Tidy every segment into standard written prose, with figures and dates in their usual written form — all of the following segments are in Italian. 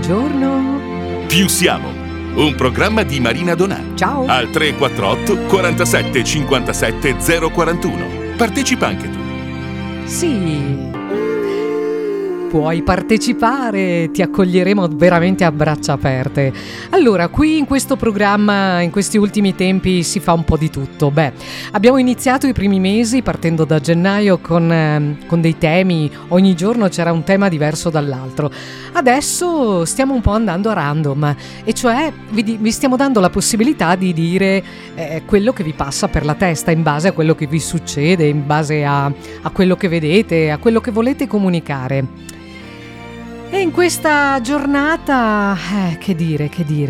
buongiorno. Più siamo, un programma di Marina Donà. Ciao. Al 348 47 57 041. Partecipa anche tu. Sì, puoi partecipare, ti accoglieremo veramente a braccia aperte. Allora, qui in questo programma, in questi ultimi tempi, si fa un po' di tutto. Abbiamo iniziato i primi mesi partendo da gennaio con dei temi, ogni giorno c'era un tema diverso dall'altro. Adesso stiamo un po' andando a random, e cioè vi stiamo dando la possibilità di dire quello che vi passa per la testa, in base a quello che vi succede, in base a quello che vedete, a quello che volete comunicare. E in questa giornata, che dire?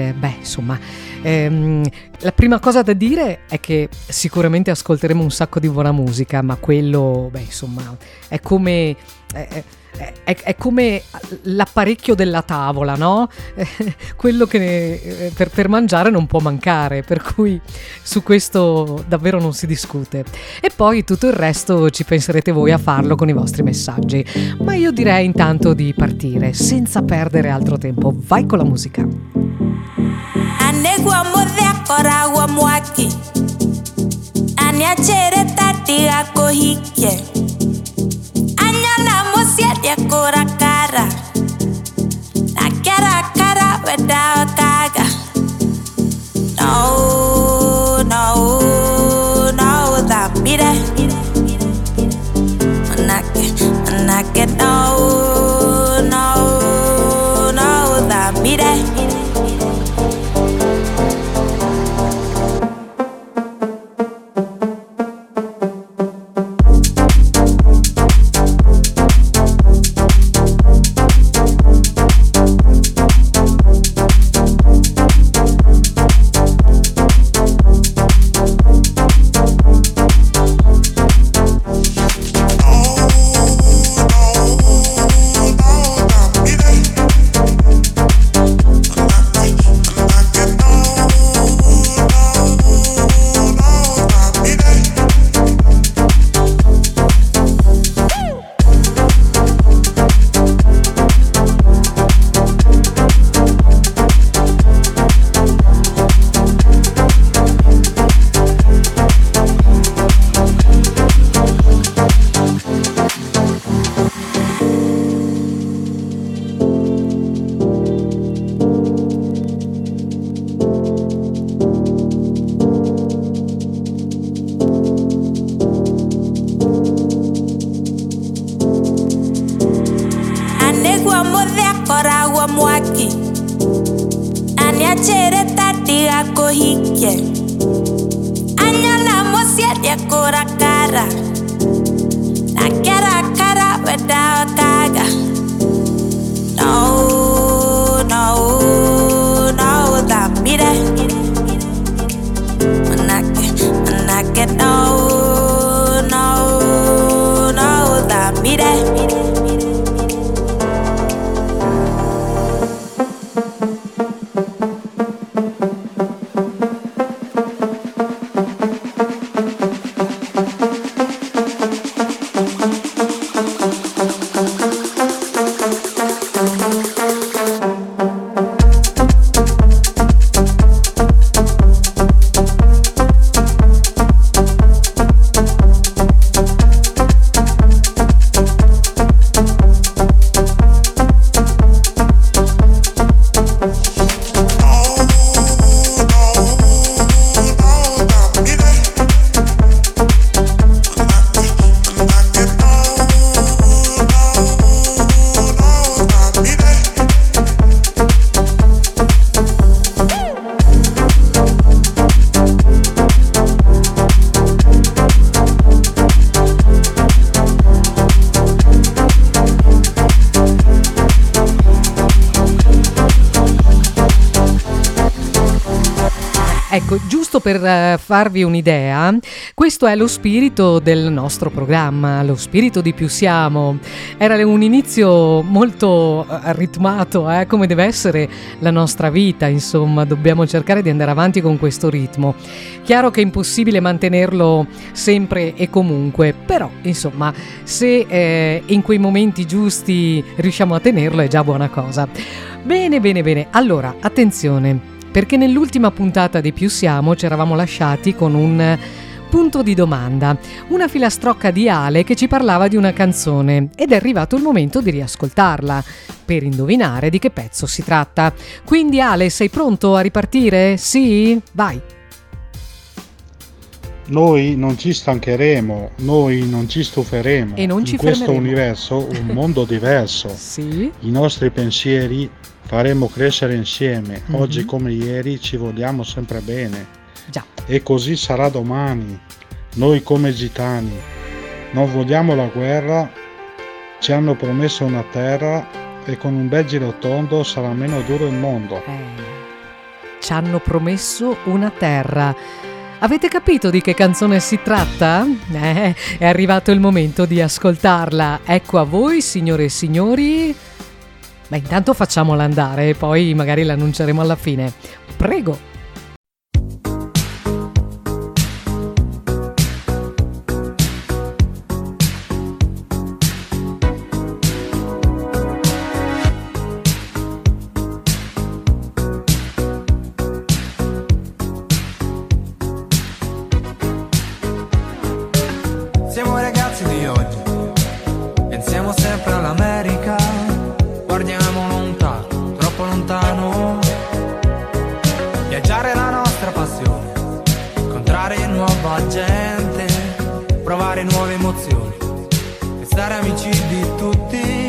La prima cosa da dire è che sicuramente ascolteremo un sacco di buona musica, ma quello, è come... È come l'apparecchio della tavola, no? Quello che per mangiare non può mancare, per cui su questo davvero non si discute. E poi tutto il resto ci penserete voi a farlo con i vostri messaggi. Ma io direi intanto di partire senza perdere altro tempo. Vai con la musica. Cora cara, la cara without kaga. No, that be that. Manake, no, that be that. Ecco, giusto per farvi un'idea, questo è lo spirito del nostro programma, lo spirito di Più Siamo. Era un inizio molto ritmato, come deve essere la nostra vita, insomma, dobbiamo cercare di andare avanti con questo ritmo. Chiaro che è impossibile mantenerlo sempre e comunque, però, insomma, se in quei momenti giusti riusciamo a tenerlo è già buona cosa. Bene, bene, bene. Allora, attenzione, perché nell'ultima puntata di Più Siamo ci eravamo lasciati con un punto di domanda, una filastrocca di Ale che ci parlava di una canzone ed è arrivato il momento di riascoltarla per indovinare di che pezzo si tratta. Quindi Ale, sei pronto a ripartire? Sì? Vai! Noi non ci stancheremo, noi non ci stuferemo. E non ci in questo fermeremo. universo un mondo diverso. Sì? I nostri pensieri faremo crescere insieme. Mhm. Oggi come ieri ci vogliamo sempre bene. Già. E così sarà domani. Noi come gitani non vogliamo la guerra, ci hanno promesso una terra e con un bel girotondo sarà meno duro il mondo. Ci hanno promesso una terra. Avete capito di che canzone si tratta? È arrivato il momento di ascoltarla. Ecco a voi, signore e signori. Ma intanto facciamola andare e poi magari l'annunceremo alla fine. Prego. Siamo i ragazzi di oggi, pensiamo sempre all'America, guardiamo lontano, troppo lontano. Viaggiare è la nostra passione, incontrare nuova gente, provare nuove emozioni, e stare amici di tutti.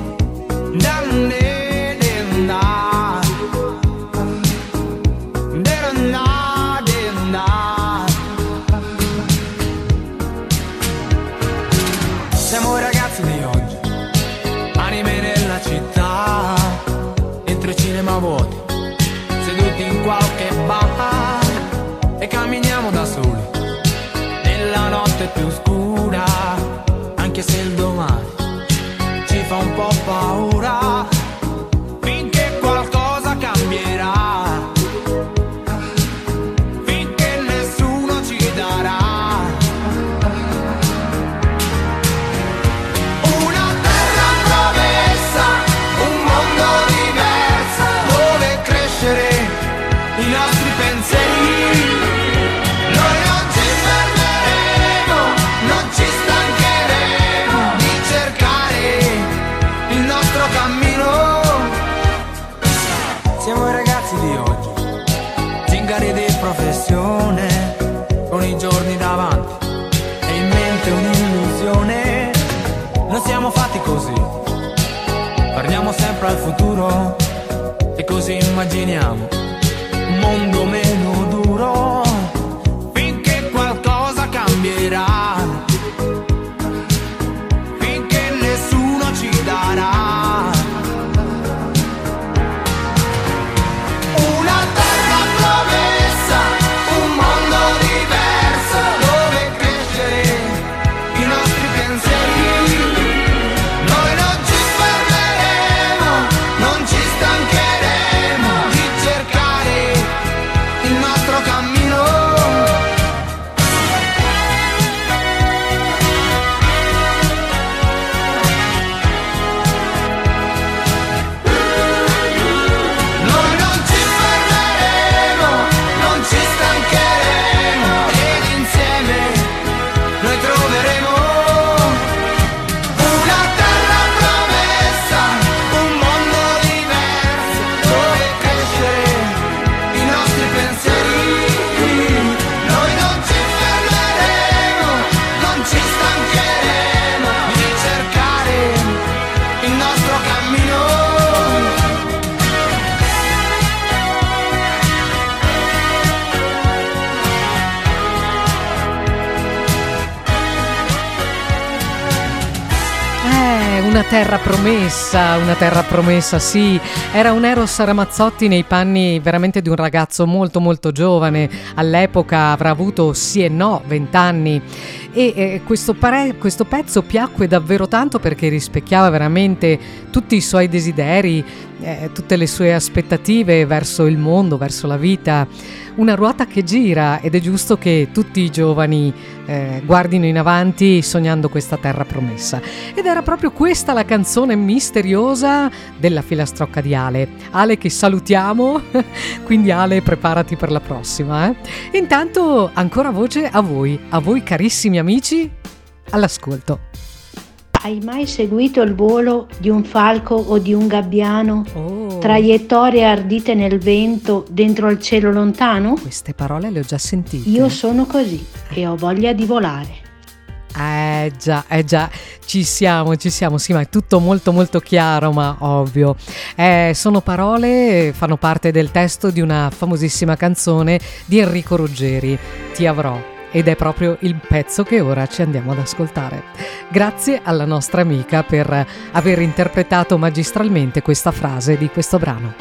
Siamo i ragazzi di oggi, anime nella città, dentro i cinema vuoti, seduti in qualche bar, e camminiamo da soli, nella notte più scura, anche se il domani ci fa un po' paura, finché qualcosa cambierà, finché nessuno ci darà una terra promessa, un mondo diverso, dove crescere i nostri pensieri. Noi non ci fermeremo, non ci stancheremo di cercare il nostro cammino. Siamo i ragazzi di oggi, zingari di professione, con i giorni davanti e in mente un'illusione. Non siamo fatti così, guardiamo sempre al futuro e così immaginiamo un mondo meno duro, finché qualcosa cambierà, finché nessuno ci darà una terra promessa, un mondo diverso, dove crescere i nostri pensieri. Noi non ci fermeremo, non ci stancheremo di cercare il nostro cammino. Noi non ci fermeremo, non ci stancheremo, ed insieme noi troveremo una terra promessa, un mondo diverso, dove crescere i nostri pensieri. Noi non ci fermeremo, non ci stancheremo di cercare il nostro cammino. Una una terra promessa, sì. Era un Eros Ramazzotti nei panni veramente di un ragazzo molto molto giovane. All'epoca avrà avuto sì e no 20 anni. E questo pezzo piacque davvero tanto perché rispecchiava veramente tutti i suoi desideri, tutte le sue aspettative verso il mondo, verso la vita. Una ruota che gira, ed è giusto che tutti i giovani guardino in avanti sognando questa terra promessa. Ed era proprio questa la canzone misteriosa della filastrocca di Ale. Ale che salutiamo, quindi Ale preparati per la prossima. Intanto ancora voce a voi carissimi amici, all'ascolto. Hai mai seguito il volo di un falco o di un gabbiano? Oh. Traiettorie ardite nel vento dentro il cielo lontano? Queste parole le ho già sentite. Io sono così e ho voglia di volare. Già, ci siamo, sì, ma è tutto molto molto chiaro, ma ovvio. Sono parole, fanno parte del testo di una famosissima canzone di Enrico Ruggeri, Ti avrò. Ed è proprio il pezzo che ora ci andiamo ad ascoltare. Grazie alla nostra amica per aver interpretato magistralmente questa frase di questo brano.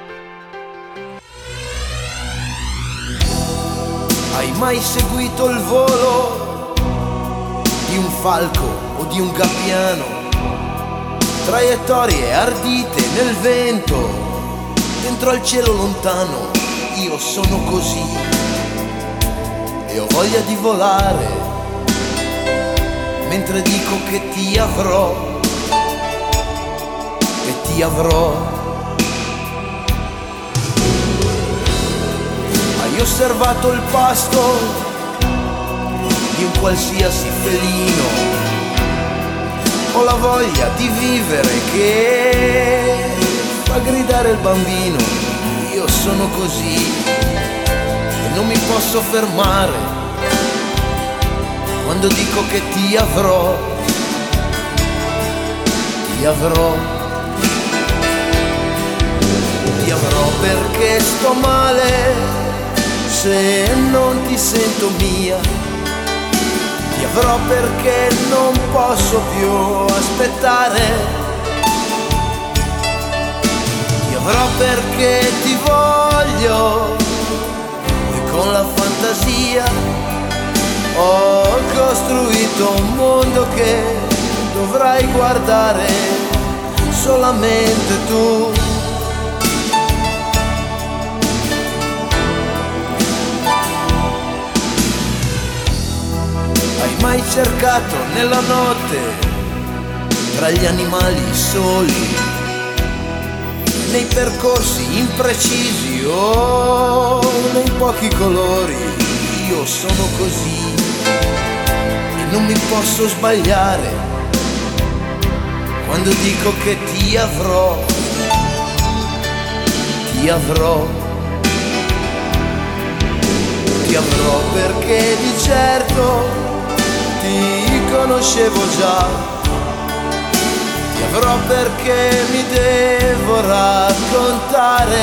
Hai mai seguito il volo di un falco o di un gabbiano? Traiettorie ardite nel vento, dentro al cielo lontano. Io sono così e ho voglia di volare, mentre dico che ti avrò e ti avrò. Hai osservato il pasto di un qualsiasi felino, ho la voglia di vivere che fa gridare il bambino. Io sono così, non mi posso fermare quando dico che ti avrò, ti avrò, ti avrò perché sto male se non ti sento mia, ti avrò perché non posso più aspettare, ti avrò perché ti voglio. Con la fantasia ho costruito un mondo che dovrai guardare solamente tu. Hai mai cercato nella notte tra gli animali soli, nei percorsi imprecisi o nei pochi colori? Io sono così e non mi posso sbagliare quando dico che ti avrò, ti avrò, ti avrò perché di certo ti conoscevo già. Ti avrò perché mi devo raccontare,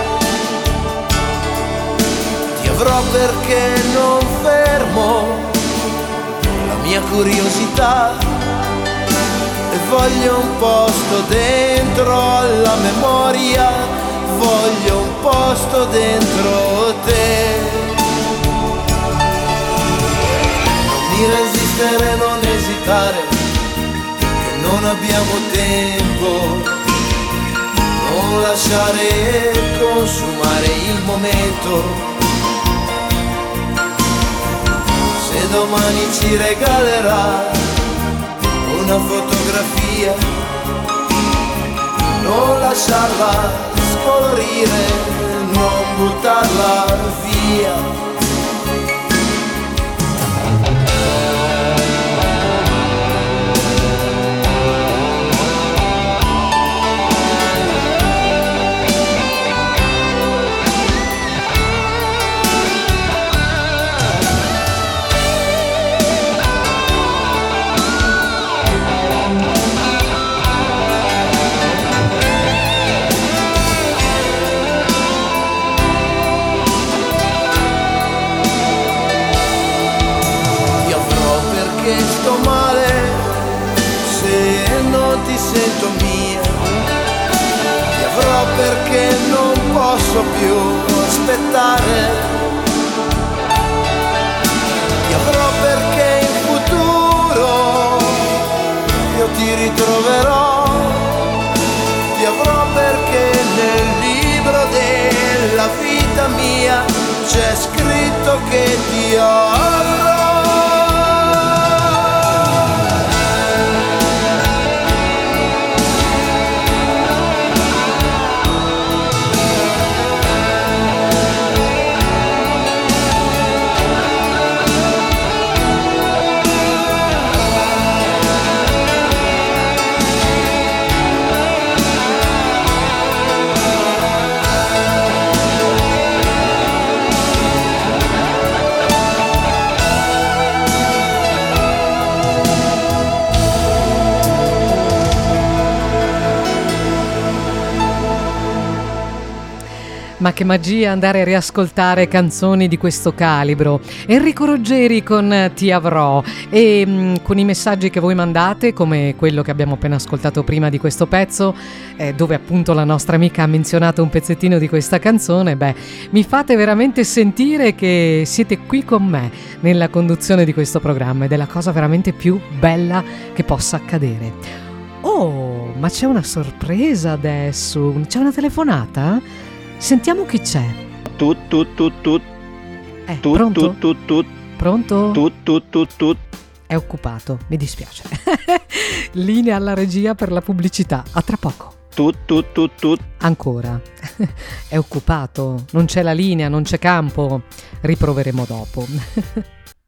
ti avrò perché non fermo la mia curiosità e voglio un posto dentro alla memoria, voglio un posto dentro te. Non resistere, non esitare, non abbiamo tempo, non lasciare consumare il momento. Se domani ci regalerà una fotografia, non lasciarla scolorire, non buttarla via. avrò perché non posso più aspettare. Ti avrò perché in futuro io ti ritroverò. Ti avrò perché nel libro della vita mia c'è scritto che ti avrò. Ma che magia andare a riascoltare canzoni di questo calibro. Enrico Ruggeri con Ti avrò, e con i messaggi che voi mandate, come quello che abbiamo appena ascoltato prima di questo pezzo, dove appunto la nostra amica ha menzionato un pezzettino di questa canzone. Mi fate veramente sentire che siete qui con me nella conduzione di questo programma, ed è la cosa veramente più bella che possa accadere. Oh, ma c'è una sorpresa adesso, c'è una telefonata? Sentiamo chi c'è. Pronto? Pronto? È occupato, mi dispiace. Linea alla regia per la pubblicità. A tra poco. Ancora. È occupato, non c'è la linea, non c'è campo. Riproveremo dopo.